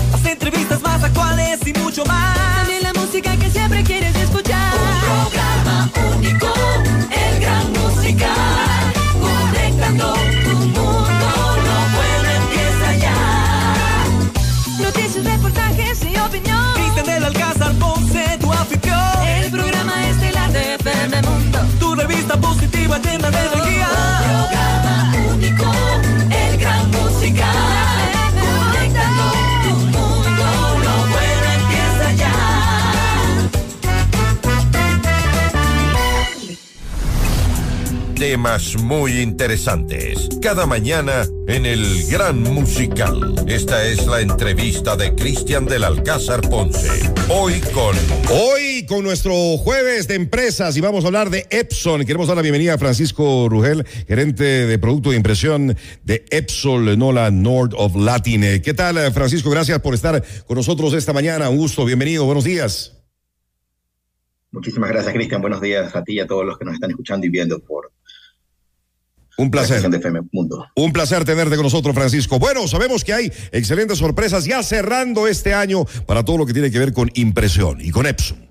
las entrevistas más actuales y mucho más. También la música que siempre quieres escuchar. Un programa único, el Gran Musical, conectando tu mundo, lo bueno empieza ya. Noticias, reportajes y opinión. Cristian del Alcázar Ponce, tu anfitrión. El programa estelar de FM Mundo. Tu revista positiva llena de energía. Un programa único, el Gran Musical, conectando tu mundo, lo bueno empieza ya. Temas muy interesantes. Cada mañana en el Gran Musical. Esta es la entrevista de Cristian del Alcázar Ponce. Hoy con nuestro jueves de empresas y vamos a hablar de Epson. Queremos dar la bienvenida a Francisco Rugel, gerente de producto de impresión de Epson Nola North of Latin. ¿Qué tal, Francisco? Gracias por estar con nosotros esta mañana. Un gusto, bienvenido, buenos días. Muchísimas gracias, Cristian. Buenos días a ti y a todos los que nos están escuchando y viendo por un placer. De FM Mundo. Un placer tenerte con nosotros, Francisco. Bueno, sabemos que hay excelentes sorpresas ya cerrando este año para todo lo que tiene que ver con impresión y con Epson.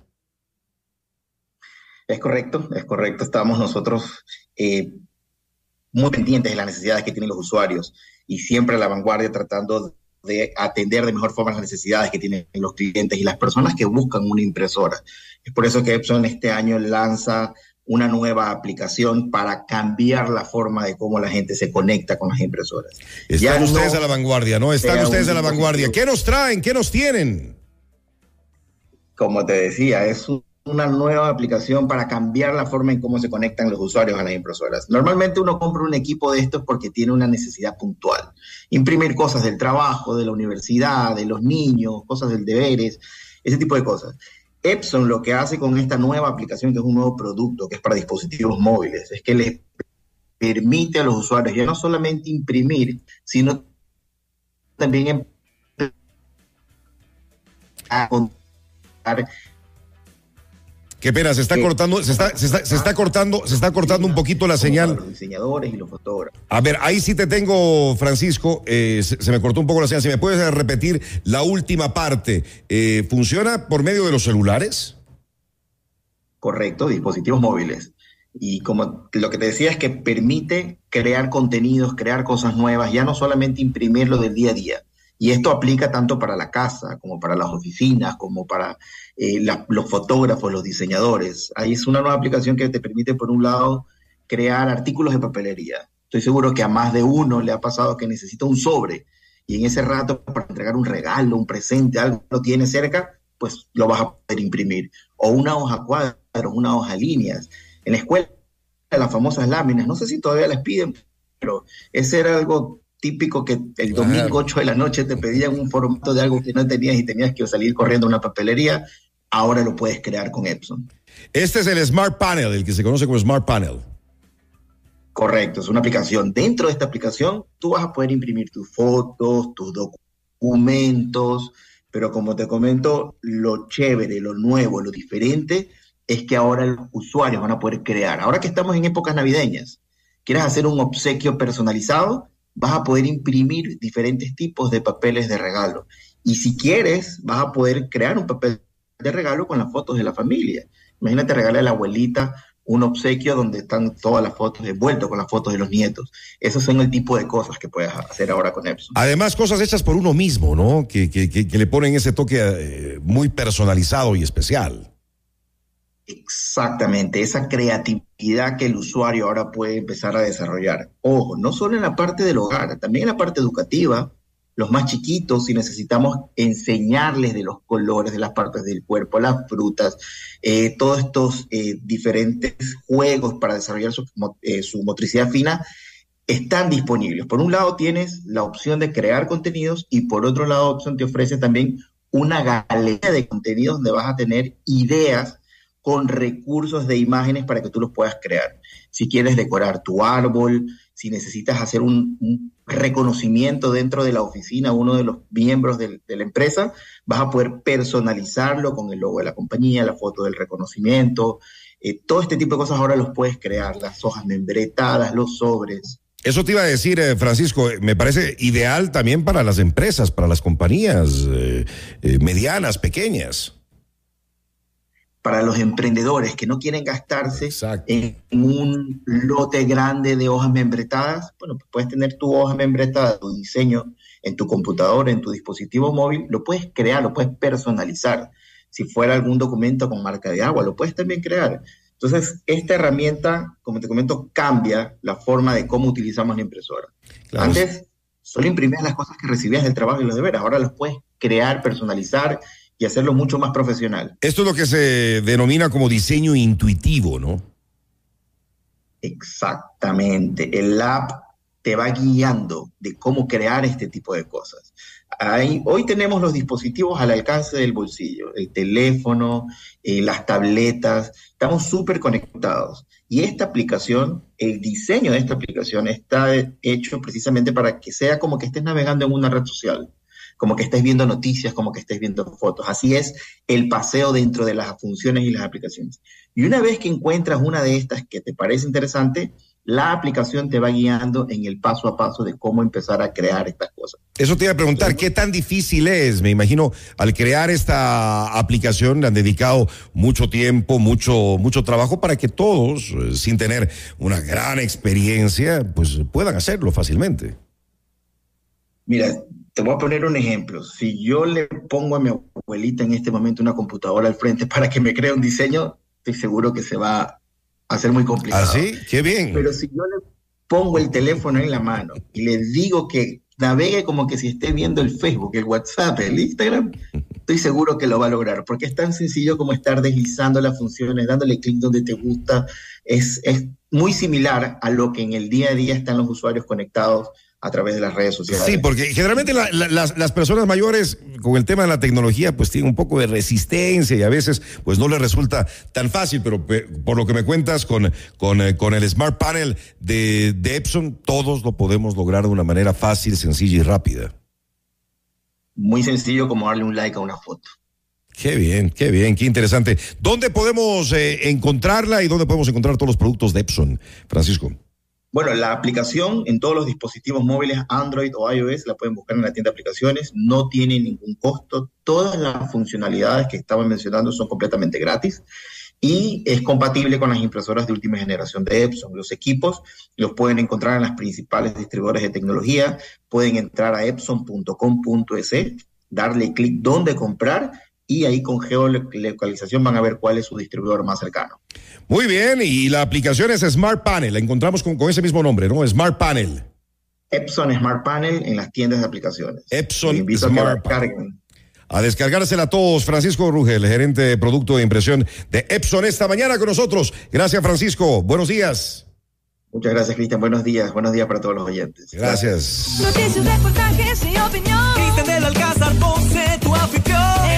Es correcto. Estamos nosotros muy pendientes de las necesidades que tienen los usuarios y siempre a la vanguardia tratando de atender de mejor forma las necesidades que tienen los clientes y las personas que buscan una impresora. Es por eso que Epson este año lanza una nueva aplicación para cambiar la forma de cómo la gente se conecta con las impresoras. Están ustedes a la vanguardia, ¿no? Están ustedes a la vanguardia. ¿Qué nos traen? ¿Qué nos tienen? Como te decía, es una nueva aplicación para cambiar la forma en cómo se conectan los usuarios a las impresoras. Normalmente uno compra un equipo de estos porque tiene una necesidad puntual. Imprimir cosas del trabajo, de la universidad, de los niños, cosas del deberes, ese tipo de cosas. Epson lo que hace con esta nueva aplicación, que es un nuevo producto, que es para dispositivos móviles, es que les permite a los usuarios ya no solamente imprimir, sino también a contar. Qué pena, se está cortando un poquito la señal. Los diseñadores y los fotógrafos. A ver, ahí sí te tengo, Francisco, se me cortó un poco la señal. Si me puedes repetir la última parte. ¿Funciona por medio de los celulares? Correcto, dispositivos móviles. Y como lo que te decía es que permite crear contenidos, crear cosas nuevas, ya no solamente imprimirlo del día a día. Y esto aplica tanto para la casa, como para las oficinas, como para los fotógrafos, los diseñadores. Ahí es una nueva aplicación que te permite, por un lado, crear artículos de papelería. Estoy seguro que a más de uno le ha pasado que necesita un sobre y en ese rato para entregar un regalo, un presente, algo que lo tiene cerca, pues lo vas a poder imprimir. O una hoja cuadros, una hoja líneas. En la escuela, las famosas láminas, no sé si todavía las piden, pero ese era algo típico que el domingo 8 de la noche te pedían un formato de algo que no tenías y tenías que salir corriendo a una papelería. Ahora lo puedes crear con Epson. Este es el Smart Panel, el que se conoce como Smart Panel. Correcto, es una aplicación. Dentro de esta aplicación tú vas a poder imprimir tus fotos, tus documentos, pero como te comento, lo chévere, lo nuevo, lo diferente es que ahora los usuarios van a poder crear. Ahora que estamos en épocas navideñas, quieres hacer un obsequio personalizado, vas a poder imprimir diferentes tipos de papeles de regalo. Y si quieres, vas a poder crear un papel de regalo con las fotos de la familia. Imagínate regalarle a la abuelita un obsequio donde están todas las fotos envueltas con las fotos de los nietos. Esos son el tipo de cosas que puedes hacer ahora con Epson. Además, cosas hechas por uno mismo, ¿no? Que le ponen ese toque muy personalizado y especial. Exactamente, esa creatividad que el usuario ahora puede empezar a desarrollar. Ojo, no solo en la parte del hogar, también en la parte educativa. Los más chiquitos, si necesitamos enseñarles de los colores de las partes del cuerpo, las frutas, todos estos diferentes juegos para desarrollar su motricidad fina, están disponibles. Por un lado tienes la opción de crear contenidos y por otro lado Epson te ofrece también una galería de contenidos donde vas a tener ideas con recursos de imágenes para que tú los puedas crear. Si quieres decorar tu árbol, si necesitas hacer un reconocimiento dentro de la oficina, uno de los miembros de la empresa, vas a poder personalizarlo con el logo de la compañía, la foto del reconocimiento. Todo este tipo de cosas ahora los puedes crear, las hojas membretadas, los sobres. Eso te iba a decir, Francisco, me parece ideal también para las empresas, para las compañías medianas, pequeñas. Para los emprendedores que no quieren gastarse Exacto. en un lote grande de hojas membretadas, bueno, pues puedes tener tu hoja membretada, tu diseño en tu computadora, en tu dispositivo móvil, lo puedes crear, lo puedes personalizar. Si fuera algún documento con marca de agua, lo puedes también crear. Entonces, esta herramienta, como te comento, cambia la forma de cómo utilizamos la impresora. Claro. Antes, solo imprimías las cosas que recibías del trabajo y los deberes. Ahora los puedes crear, personalizar y hacerlo mucho más profesional. Esto es lo que se denomina como diseño intuitivo, ¿no? Exactamente. El app te va guiando de cómo crear este tipo de cosas. Hoy tenemos los dispositivos al alcance del bolsillo, el teléfono, las tabletas, estamos súper conectados. Y esta aplicación, el diseño de esta aplicación está hecho precisamente para que sea como que estés navegando en una red social, como que estés viendo noticias, como que estés viendo fotos. Así es el paseo dentro de las funciones y las aplicaciones. Y una vez que encuentras una de estas que te parece interesante, la aplicación te va guiando en el paso a paso de cómo empezar a crear estas cosas. Eso te iba a preguntar, ¿qué tan difícil es? Me imagino, al crear esta aplicación le han dedicado mucho tiempo, mucho trabajo para que todos, sin tener una gran experiencia, pues puedan hacerlo fácilmente. Mira, te voy a poner un ejemplo. Si yo le pongo a mi abuelita en este momento una computadora al frente para que me cree un diseño, estoy seguro que se va a hacer muy complicado. ¿Ah, sí? ¡Qué bien! Pero si yo le pongo el teléfono en la mano y le digo que navegue como que si esté viendo el Facebook, el WhatsApp, el Instagram, estoy seguro que lo va a lograr, porque es tan sencillo como estar deslizando las funciones, dándole clic donde te gusta. Es muy similar a lo que en el día a día están los usuarios conectados a través de las redes sociales. Sí, porque generalmente las personas mayores con el tema de la tecnología pues tienen un poco de resistencia y a veces pues no les resulta tan fácil, pero por lo que me cuentas con el Smart Panel de Epson, todos lo podemos lograr de una manera fácil, sencilla y rápida. Muy sencillo como darle un like a una foto. Qué bien, qué interesante. ¿Dónde podemos encontrarla y dónde podemos encontrar todos los productos de Epson, Francisco? Bueno, la aplicación en todos los dispositivos móviles, Android o iOS, la pueden buscar en la tienda de aplicaciones, no tiene ningún costo, todas las funcionalidades que estaba mencionando son completamente gratis y es compatible con las impresoras de última generación de Epson. Los equipos los pueden encontrar en las principales distribuidores de tecnología, pueden entrar a epson.com.es, darle clic donde comprar y ahí con geolocalización van a ver cuál es su distribuidor más cercano. Muy bien, y la aplicación es Smart Panel, la encontramos con ese mismo nombre, ¿no? Smart Panel. Epson Smart Panel en las tiendas de aplicaciones. Epson Smart Panel. A descargársela a todos. Francisco Rugel, gerente de producto de impresión de Epson, esta mañana con nosotros. Gracias, Francisco. Buenos días. Muchas gracias, Cristian. Buenos días para todos los oyentes. Gracias. Noticias, reportajes y opinión. Cristian del Alcázar Ponce, tu anfitrión.